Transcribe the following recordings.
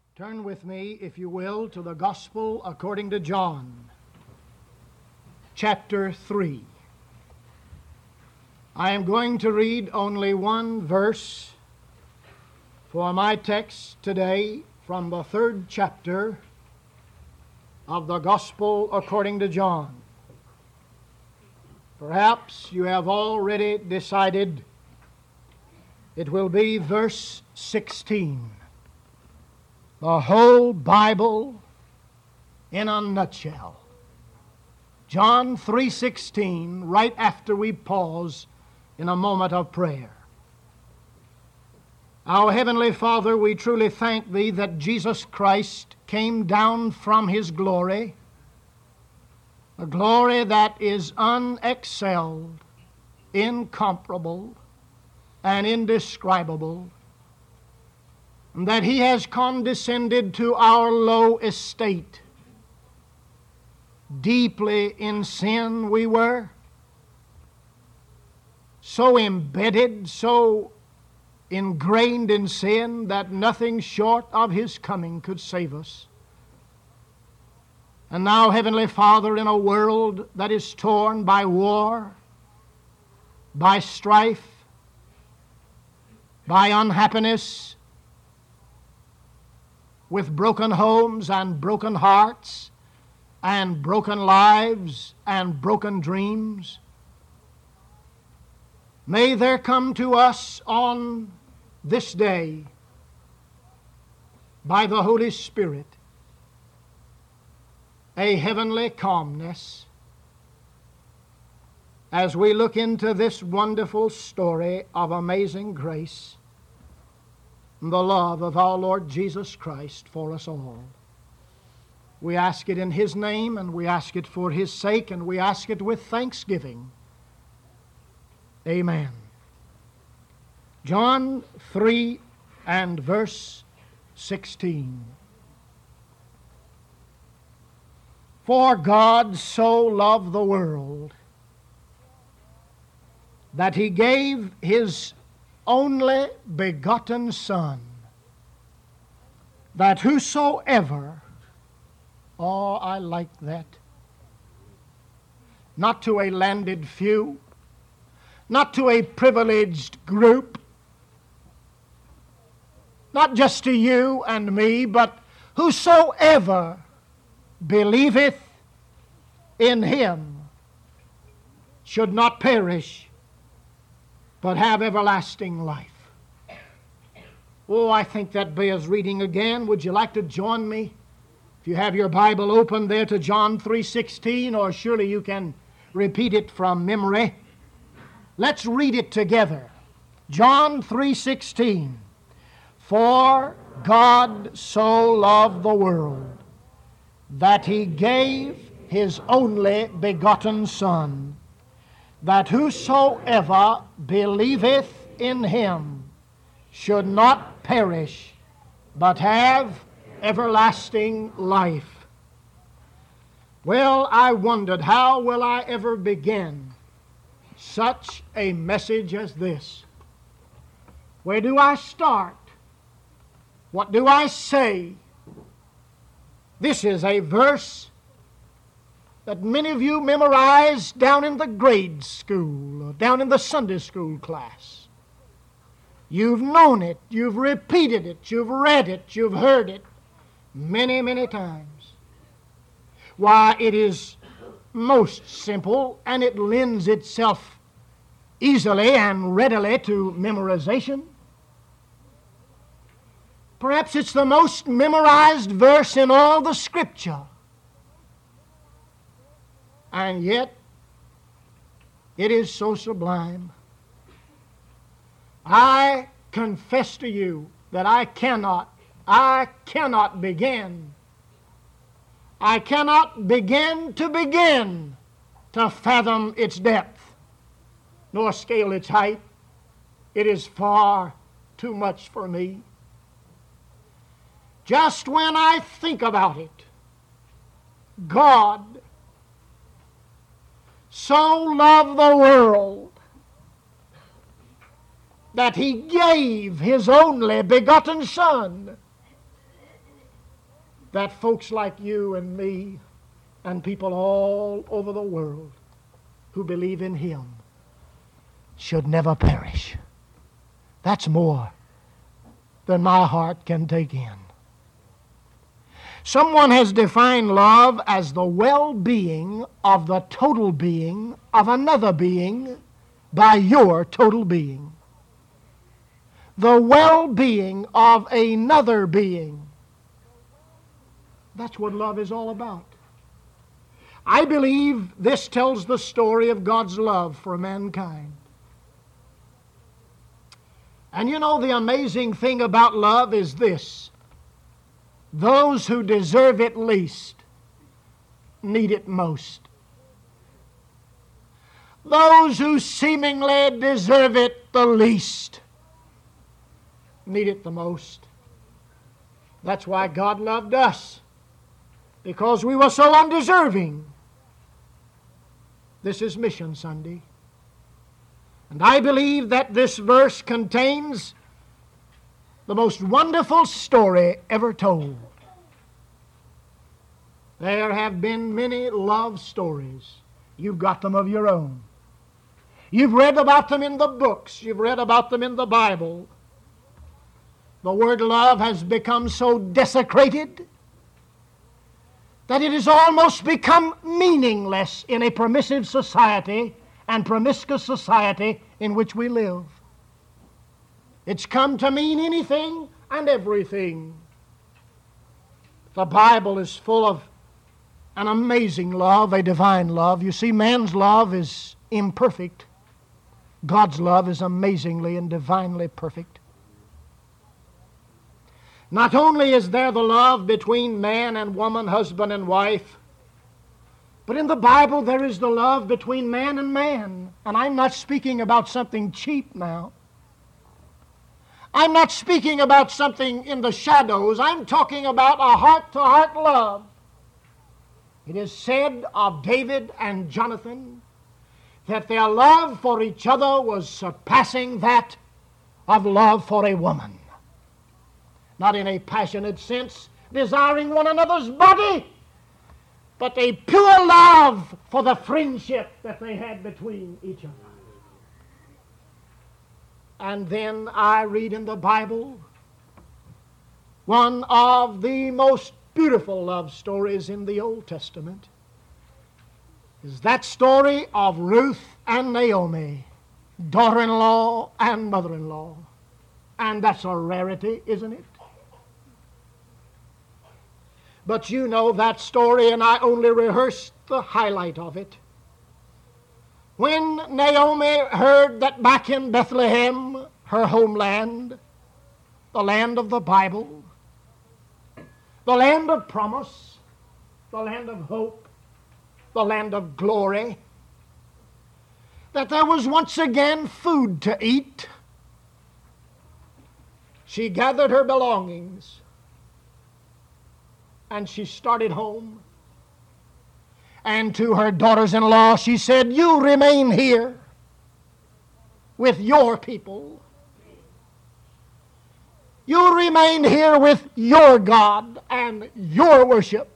Turn with me, if you will, to the Gospel according to John, chapter 3. I am going to read only one verse for my text today from the 3rd chapter of the Gospel according to John. Perhaps you have already decided it will be verse 16. The whole Bible in a nutshell. John 3:16, right after we pause in a moment of prayer. Our Heavenly Father, we truly thank Thee that Jesus Christ came down from His glory, a glory that is unexcelled, incomparable, and indescribable, and that He has condescended to our low estate. Deeply in sin we were, so embedded, so ingrained in sin that nothing short of His coming could save us. And now, Heavenly Father, in a world that is torn by war, by strife, by unhappiness, with broken homes and broken hearts and broken lives and broken dreams, may there come to us on this day, by the Holy Spirit, a heavenly calmness as we look into this wonderful story of amazing grace, the love of our Lord Jesus Christ for us all. We ask it in His name, and we ask it for His sake, and we ask it with thanksgiving. Amen. John 3 and verse 16. For God so loved the world that He gave His only begotten Son, that whosoever, oh, I like that, not to a landed few, not to a privileged group, not just to you and me, but whosoever believeth in Him should not perish, but have everlasting life. Oh, I think that bears reading again. Would you like to join me? If you have your Bible open there to John 3:16, or surely you can repeat it from memory. Let's read it together. John 3:16. For God so loved the world that He gave His only begotten Son, that whosoever believeth in Him should not perish, but have everlasting life. Well, I wondered, how will I ever begin such a message as this? Where do I start? What do I say? This is a verse that many of you memorized down in the grade school, or down in the Sunday school class. You've known it, you've repeated it, you've read it, you've heard it many, many times. Why, it is most simple, and it lends itself easily and readily to memorization. Perhaps it's the most memorized verse in all the Scripture. And yet, it is so sublime. I confess to you that I cannot begin. I cannot begin to fathom its depth, nor scale its height. It is far too much for me. Just when I think about it, God so loved the world that He gave His only begotten Son, that folks like you and me and people all over the world who believe in Him should never perish. That's more than my heart can take in. Someone has defined love as the well-being of the total being of another being by your total being. The well-being of another being. That's what love is all about. I believe this tells the story of God's love for mankind. And you know, the amazing thing about love is this: those who deserve it least need it most. Those who seemingly deserve it the least need it the most. That's why God loved us, because we were so undeserving. This is Mission Sunday. And I believe that this verse contains the most wonderful story ever told. There have been many love stories. You've got them of your own. You've read about them in the books. You've read about them in the Bible. The word love has become so desecrated that it has almost become meaningless in a permissive society and promiscuous society in which we live. It's come to mean anything and everything. The Bible is full of an amazing love, a divine love. You see, man's love is imperfect. God's love is amazingly and divinely perfect. Not only is there the love between man and woman, husband and wife, but in the Bible there is the love between man and man. And I'm not speaking about something cheap now. I'm not speaking about something in the shadows. I'm talking about a heart-to-heart love. It is said of David and Jonathan that their love for each other was surpassing that of love for a woman. Not in a passionate sense, desiring one another's body, but a pure love for the friendship that they had between each other. And then I read in the Bible one of the most beautiful love stories in the Old Testament is that story of Ruth and Naomi, daughter-in-law and mother-in-law. And that's a rarity, isn't it? But you know that story, and I only rehearsed the highlight of it. When Naomi heard that back in Bethlehem, her homeland, the land of the Bible, the land of promise, the land of hope, the land of glory, that there was once again food to eat, she gathered her belongings and she started home. And to her daughters-in-law she said, "You remain here with your people. You remain here with your God and your worship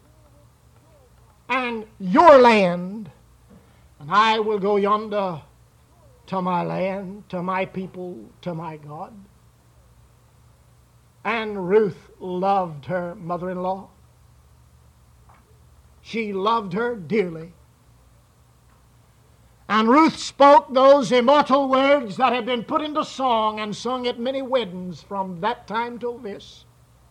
and your land. And I will go yonder to my land, to my people, to my God." And Ruth loved her mother-in-law. She loved her dearly. And Ruth spoke those immortal words that have been put into song and sung at many weddings from that time till this.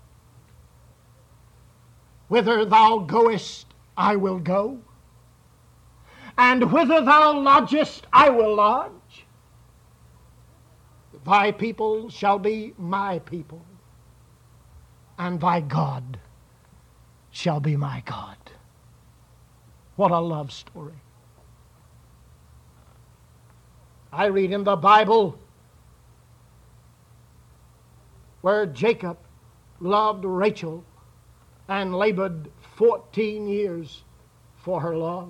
"Whither thou goest, I will go, and whither thou lodgest, I will lodge. Thy people shall be my people, and thy God shall be my God." What a love story. I read in the Bible where Jacob loved Rachel and labored 14 years for her love.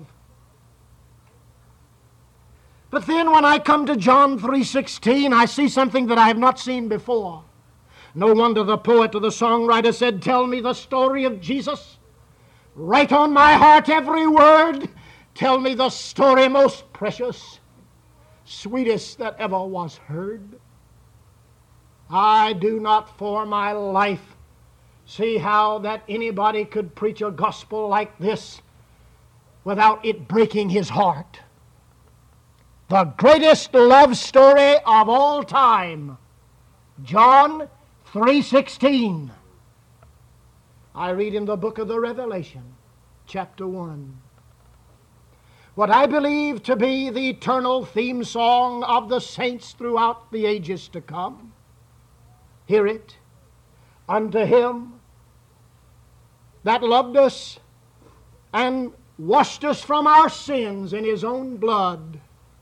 But then when I come to John 3:16, I see something that I have not seen before. No wonder the poet or the songwriter said, tell me the story of Jesus. Write on my heart every word. Tell me the story most precious, sweetest that ever was heard. I do not for my life see how that anybody could preach a gospel like this without it breaking his heart. The greatest love story of all time, John 3:16. I read in the book of the Revelation, chapter 1. What I believe to be the eternal theme song of the saints throughout the ages to come. Hear it. Unto him that loved us and washed us from our sins in his own blood,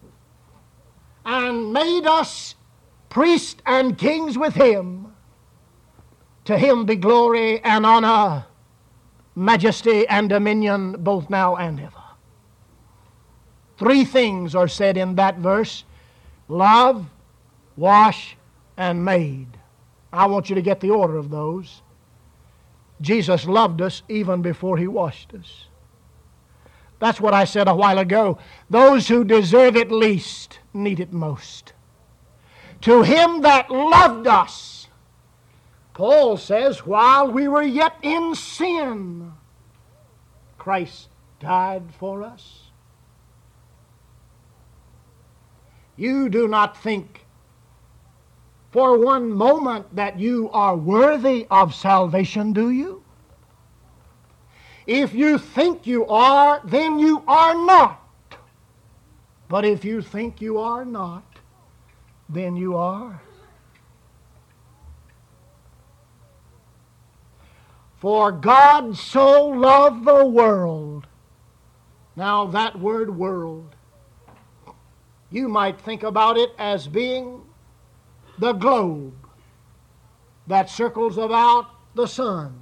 and made us priests and kings with him. To him be glory and honor, majesty and dominion, both now and ever. Three things are said in that verse: love, wash, and made. I want you to get the order of those. Jesus loved us even before he washed us. That's what I said a while ago. Those who deserve it least need it most. To him that loved us, Paul says, while we were yet in sin, Christ died for us. You do not think for one moment that you are worthy of salvation, do you? If you think you are, then you are not. But if you think you are not, then you are. For God so loved the world. Now that word world, you might think about it as being the globe that circles about the sun.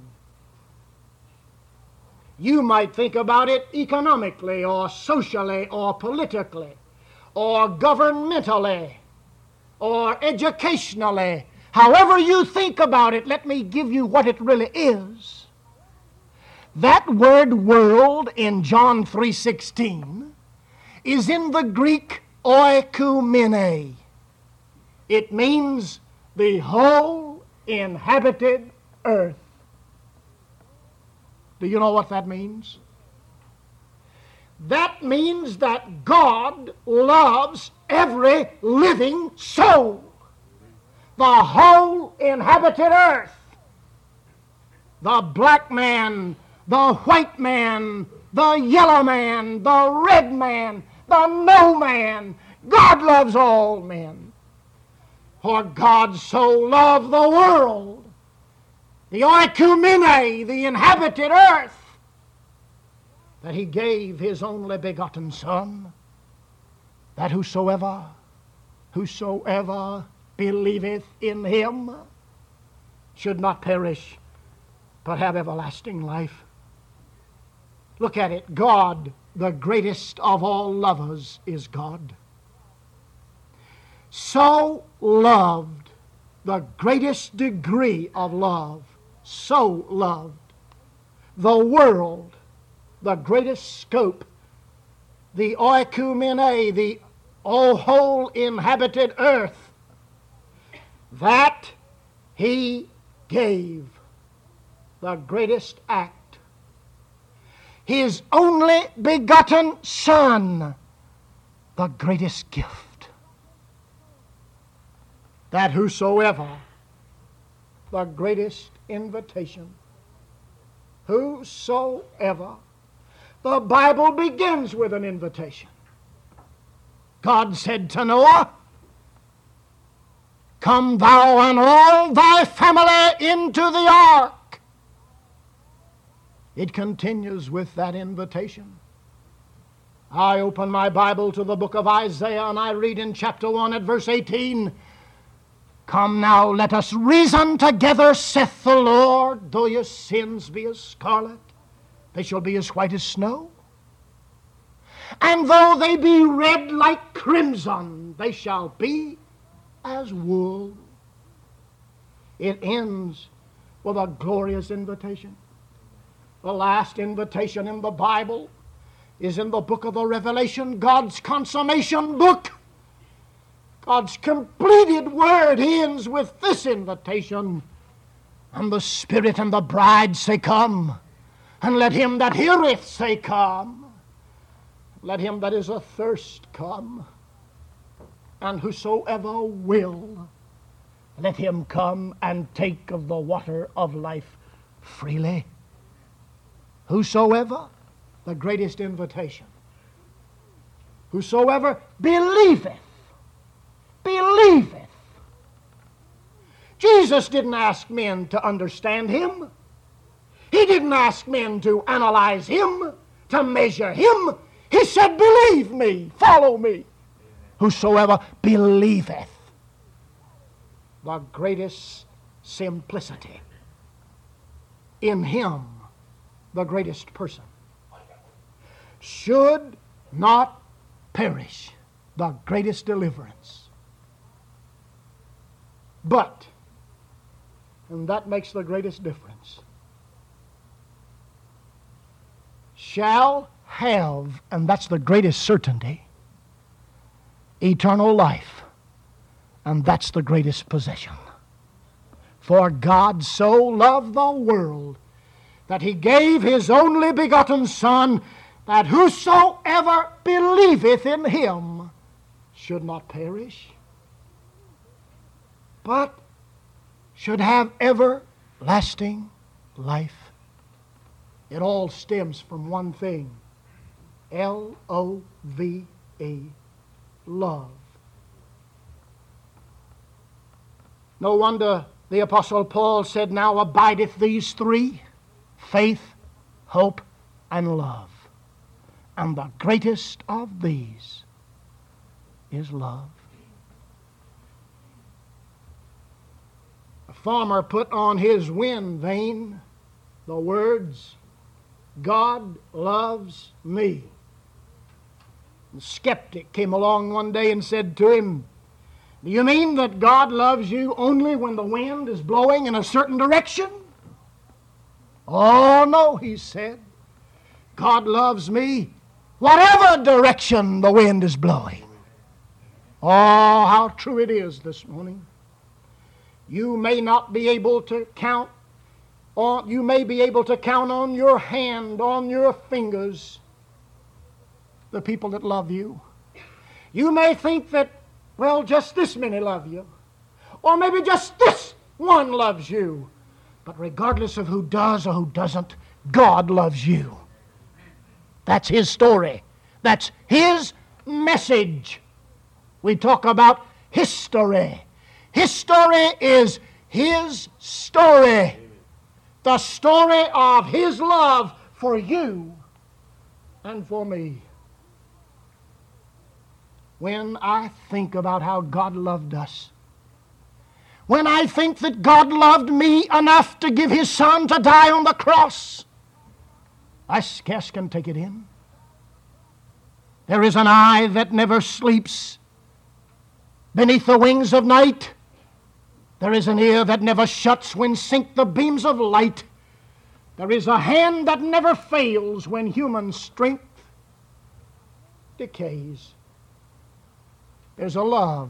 You might think about it economically or socially or politically or governmentally or educationally. However you think about it, let me give you what it really is. That word world in John 3:16 is in the Greek oikumene. It means the whole inhabited earth. Do you know what that means? That means that God loves every living soul. The whole inhabited earth. The black man, the white man, the yellow man, the red man, the no man. God loves all men. For God so loved the world, the oikumene, the inhabited earth, that he gave his only begotten Son, that whosoever believeth in him should not perish, but have everlasting life. Look at it. God, the greatest of all lovers, is God. So loved, the greatest degree of love, so loved the world, the greatest scope, the oikumene, the whole inhabited earth, that he gave the greatest act, his only begotten Son, the greatest gift. That whosoever, the greatest invitation, whosoever. The Bible begins with an invitation. God said to Noah, "Come thou and all thy family into the ark." It continues with that invitation. I open my Bible to the book of Isaiah and I read in chapter 1 at verse 18, "Come now, let us reason together, saith the Lord. Though your sins be as scarlet, they shall be as white as snow. And though they be red like crimson, they shall be as wool. It ends with a glorious invitation. The last invitation in the Bible is in the book of the Revelation, God's consummation book. God's completed word ends with this invitation. And the Spirit and the bride say, Come. And let him that heareth say, Come. Let him that is athirst come. And whosoever will, let him come and take of the water of life freely. Whosoever, the greatest invitation. Whosoever believeth. Believeth. Jesus didn't ask men to understand him. He didn't ask men to analyze him, to measure him. He said, believe me, follow me. Whosoever believeth. The greatest simplicity. In him, the greatest person. Should not perish. The greatest deliverance. But, and that makes the greatest difference, shall have, and that's the greatest certainty, eternal life, and that's the greatest possession. For God so loved the world that he gave his only begotten Son, that whosoever believeth in him should not perish, but should have everlasting life. It all stems from one thing. L-O-V-E, love. No wonder the Apostle Paul said, Now abideth these three, faith, hope, and love. And the greatest of these is love. A farmer put on his wind vane the words, God loves me. The skeptic came along one day and said to him, Do you mean that God loves you only when the wind is blowing in a certain direction? Oh, no, he said. God loves me whatever direction the wind is blowing. Oh, how true it is this morning. You may not be able to count on, you may be able to count on your hand, on your fingers, the people that love you. You may think that, well, just this many love you. Or maybe just this one loves you. But regardless of who does or who doesn't, God loves you. That's his story. That's his message. We talk about history. History is his story. The story of his love for you and for me. When I think about how God loved us, when I think that God loved me enough to give his Son to die on the cross, I scarce can take it in. There is an eye that never sleeps beneath the wings of night. There is an ear that never shuts when sink the beams of light. There is a hand that never fails when human strength decays. There's a love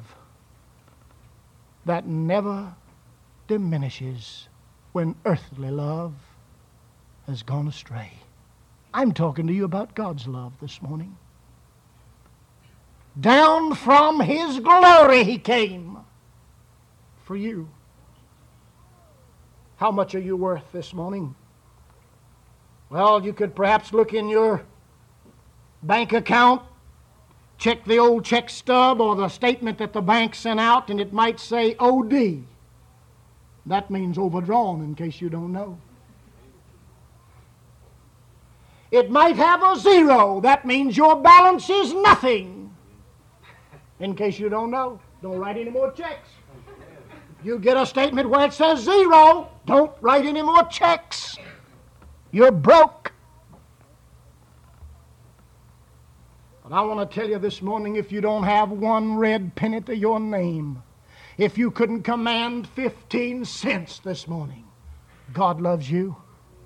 that never diminishes when earthly love has gone astray. I'm talking to you about God's love this morning. Down from his glory he came for you. How much are you worth this morning? Well, you could perhaps look in your bank account, check the old check stub or the statement that the bank sent out, and it might say OD. That means overdrawn, in case you don't know. It might have a zero. That means your balance is nothing. In case you don't know, don't write any more checks. You get a statement where it says zero, don't write any more checks. You're broke. But I want to tell you this morning, if you don't have one red penny to your name, If you couldn't command 15 cents this morning, God loves you.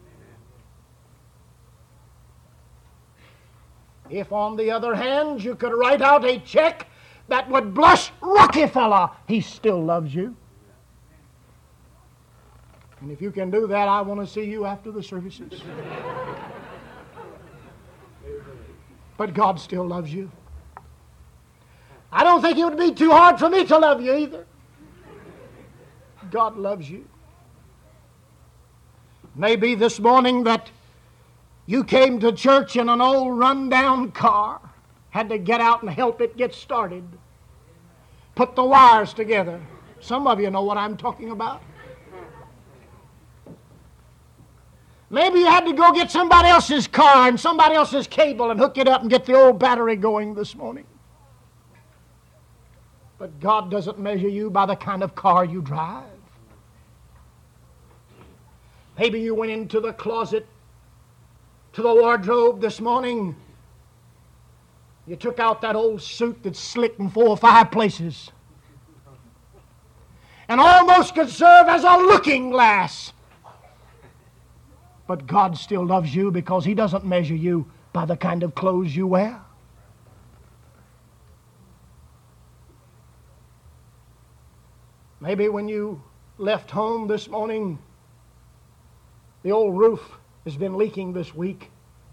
If, on the other hand, you could write out a check that would blush Rockefeller, He still loves you. And if you can do that, I want to see you after the services. But God still loves you. I don't think it would be too hard for me to love you either. God loves you. Maybe this morning that you came to church in an old run-down car, had to get out and help it get started, put the wires together. Some of you know what I'm talking about. Maybe you had to go get somebody else's car and somebody else's cable and hook it up and get the old battery going this morning. But God doesn't measure you by the kind of car you drive. Maybe you went into the closet, to the wardrobe this morning. You took out that old suit that's slicked in 4 or 5 places and almost could serve as a looking glass. But God still loves you because He doesn't measure you by the kind of clothes you wear. Maybe when you left home this morning, the old roof has been leaking this week.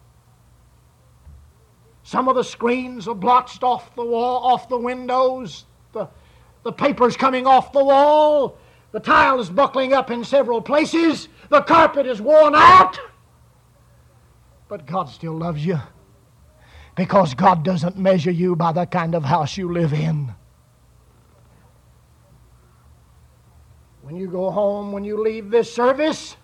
Some of the screens are blotched off the wall, off the windows. The paper's coming off the wall. The tile is buckling up in several places. The carpet is worn out. But God still loves you because God doesn't measure you by the kind of house you live in. When you go home, when you leave this service,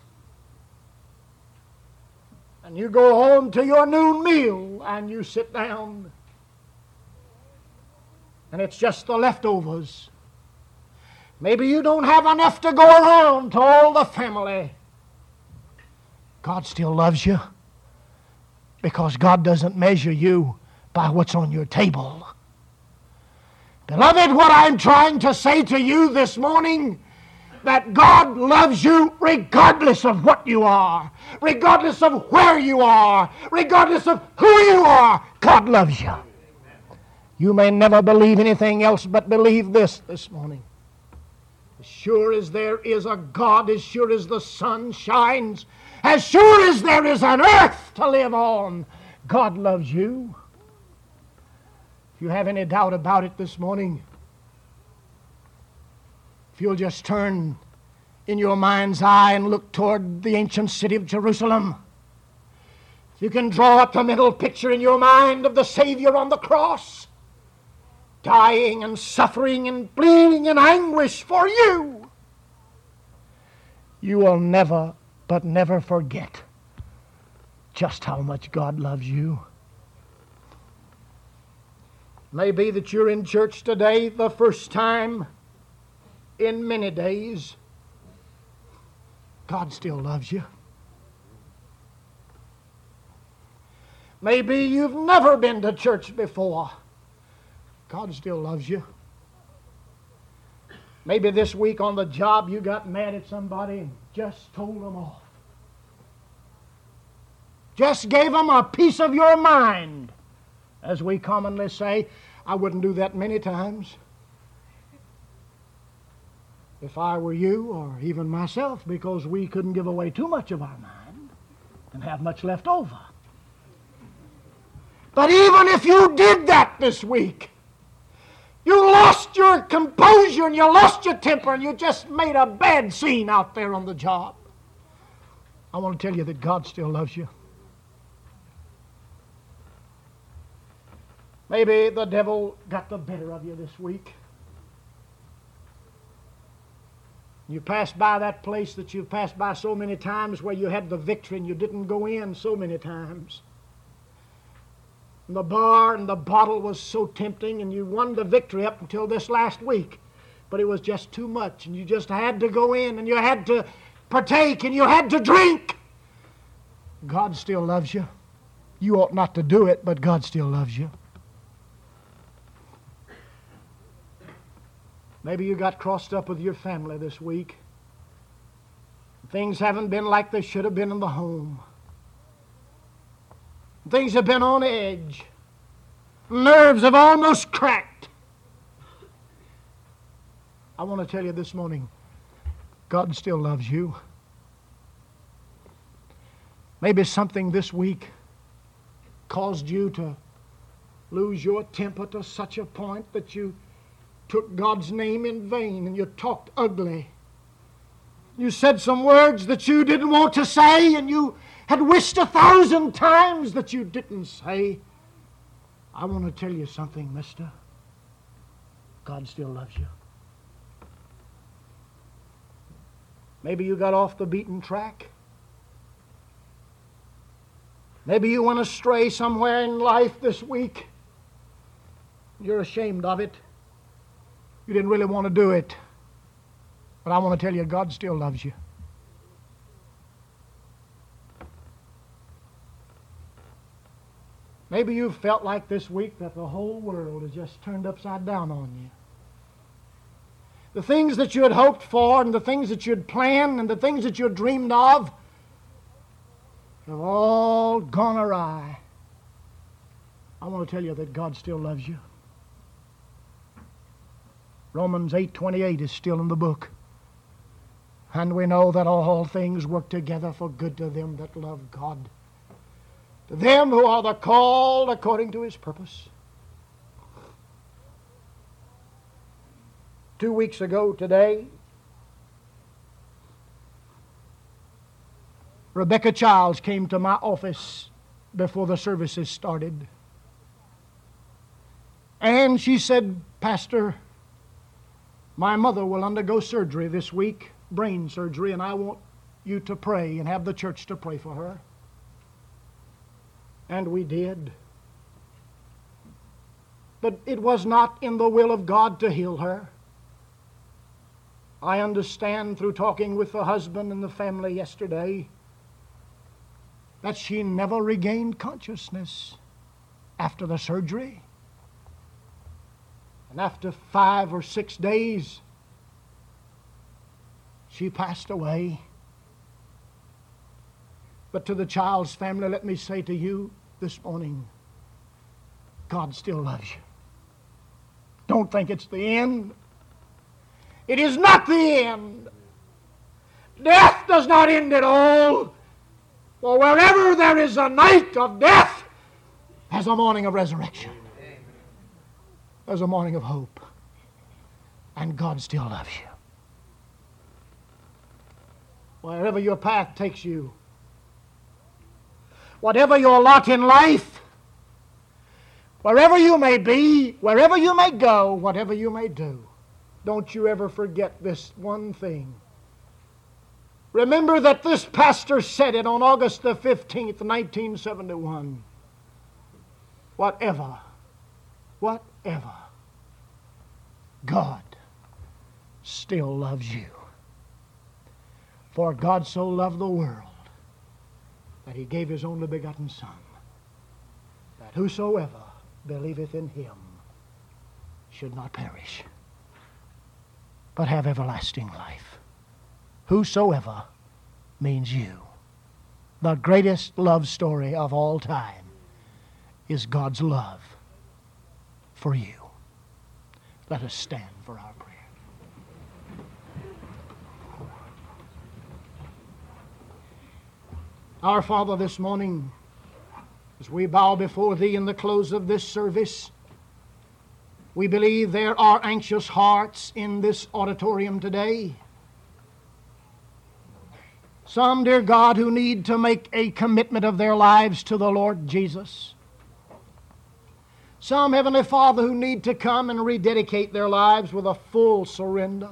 and you go home to your noon meal and you sit down, and it's just the leftovers. Maybe you don't have enough to go around to all the family. God still loves you because God doesn't measure you by what's on your table. Beloved, what I'm trying to say to you this morning, that God loves you regardless of what you are, regardless of where you are, regardless of who you are. God loves you. You may never believe anything else, but believe this morning. As sure as there is a God, as sure as the sun shines, as sure as there is an earth to live on, God loves you. If you have any doubt about it this morning, if you'll just turn in your mind's eye and look toward the ancient city of Jerusalem, if you can draw up the mental picture in your mind of the Savior on the cross, dying and suffering and bleeding in anguish for you, you will never, but never forget just how much God loves you. Maybe that you're in church today the first time in many days. God still loves you. Maybe you've never been to church before. God still loves you. Maybe this week on the job you got mad at somebody and just told them off. Just gave them a piece of your mind. As we commonly say, I wouldn't do that many times if I were you or even myself, because we couldn't give away too much of our mind and have much left over. But even if you did that this week, you lost your composure and you lost your temper and you just made a bad scene out there on the job, I want to tell you that God still loves you. Maybe the devil got the better of you this week. You passed by that place that you've passed by so many times where you had the victory and you didn't go in so many times. And the bar and the bottle was so tempting and you won the victory up until this last week. But it was just too much and you just had to go in and you had to partake and you had to drink. God still loves you. You ought not to do it, but God still loves you. Maybe you got crossed up with your family this week. Things haven't been like they should have been in the home. Things have been on edge. Nerves have almost cracked. I want to tell you this morning, God still loves you. Maybe something this week caused you to lose your temper to such a point that you took God's name in vain and you talked ugly. You said some words that you didn't want to say, and you had wished 1,000 times that you didn't say. I want to tell you something, mister. God still loves you. Maybe you got off the beaten track. Maybe you went astray somewhere in life this week. You're ashamed of it. You didn't really want to do it. But I want to tell you, God still loves you. Maybe you've felt like this week that the whole world has just turned upside down on you. The things that you had hoped for and the things that you had planned and the things that you had dreamed of have all gone awry. I want to tell you that God still loves you. Romans 8:28 is still in the book. And we know that all things work together for good to them that love God, to them who are the called according to His purpose. 2 weeks ago today, Rebecca Childs came to my office before the services started. And she said, "Pastor, my mother will undergo surgery this week, brain surgery, and I want you to pray and have the church to pray for her." And we did. But it was not in the will of God to heal her. I understand through talking with the husband and the family yesterday that she never regained consciousness after the surgery. And after 5 or 6 days, she passed away. But to the Child's family, let me say to you this morning, God still loves you. Don't think it's the end. It is not the end. Death does not end at all. For wherever there is a night of death, there's a morning of resurrection. There's a morning of hope. And God still loves you. Wherever your path takes you, whatever your lot in life, wherever you may be, wherever you may go, whatever you may do, don't you ever forget this one thing. Remember that this pastor said it on August the 15th, 1971. Whatever, God still loves you. For God so loved the world that He gave His only begotten Son, that whosoever believeth in Him should not perish, but have everlasting life. Whosoever means you. The greatest love story of all time is God's love for you. Let us stand for our prayer. Our Father, this morning, as we bow before Thee in the close of this service, we believe there are anxious hearts in this auditorium today. Some, dear God, who need to make a commitment of their lives to the Lord Jesus. Some, Heavenly Father, who need to come and rededicate their lives with a full surrender.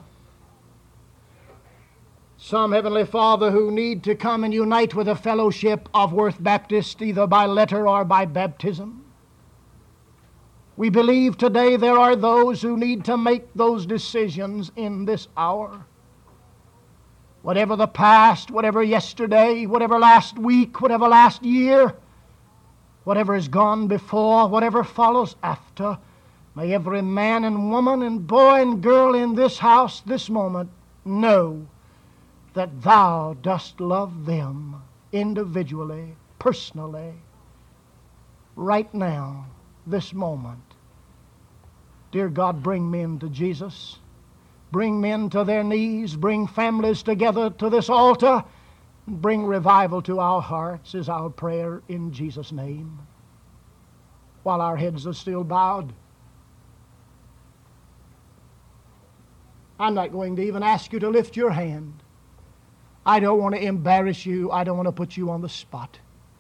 Some, Heavenly Father, who need to come and unite with a fellowship of Worth Baptist, either by letter or by baptism. We believe today there are those who need to make those decisions in this hour. Whatever the past, whatever yesterday, whatever last week, whatever last year, whatever has gone before, whatever follows after, May every man and woman and boy and girl in this house this moment know that Thou dost love them individually, personally, right now, this moment. Dear God, bring men to Jesus. Bring men to their knees. Bring families together to this altar. Bring revival to our hearts is our prayer in Jesus' name. While our heads are still bowed, I'm not going to even ask you to lift your hand. I don't want to embarrass you. I don't want to put you on the spot.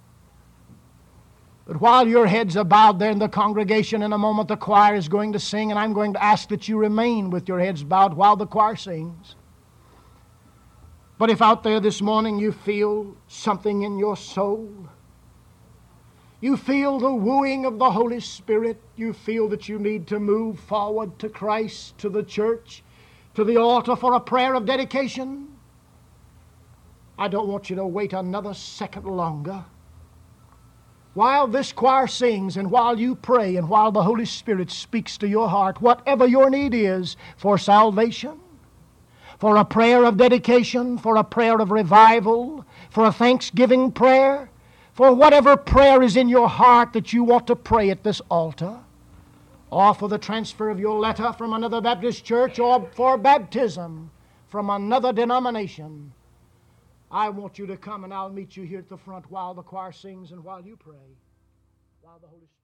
But while your heads are bowed there in the congregation, in a moment the choir is going to sing, and I'm going to ask that you remain with your heads bowed while the choir sings. But if out there this morning you feel something in your soul, you feel the wooing of the Holy Spirit, you feel that you need to move forward to Christ, to the church, to the altar for a prayer of dedication, I don't want you to wait another second longer. While this choir sings and while you pray and while the Holy Spirit speaks to your heart, whatever your need is for salvation, for a prayer of dedication, for a prayer of revival, for a thanksgiving prayer, for whatever prayer is in your heart that you want to pray at this altar, or for the transfer of your letter from another Baptist church, or for baptism from another denomination, I want you to come and I'll meet you here at the front while the choir sings and while you pray, while the Holy Spirit